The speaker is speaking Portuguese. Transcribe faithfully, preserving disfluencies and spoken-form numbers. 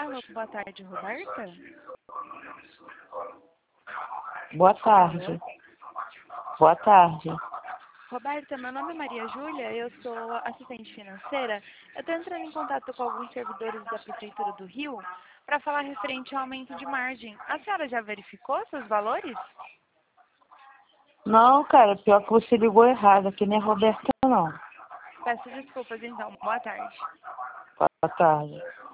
Alô, boa tarde, Roberta? Boa tarde. Boa tarde. Roberta, meu nome é Maria Júlia, eu sou assistente financeira. Eu estou entrando em contato com alguns servidores da Prefeitura do Rio para falar referente ao aumento de margem. A senhora já verificou seus valores? Não, cara, pior que você ligou errado. Aqui não é Roberta, não. Peço desculpas, então. Boa tarde. Boa tarde.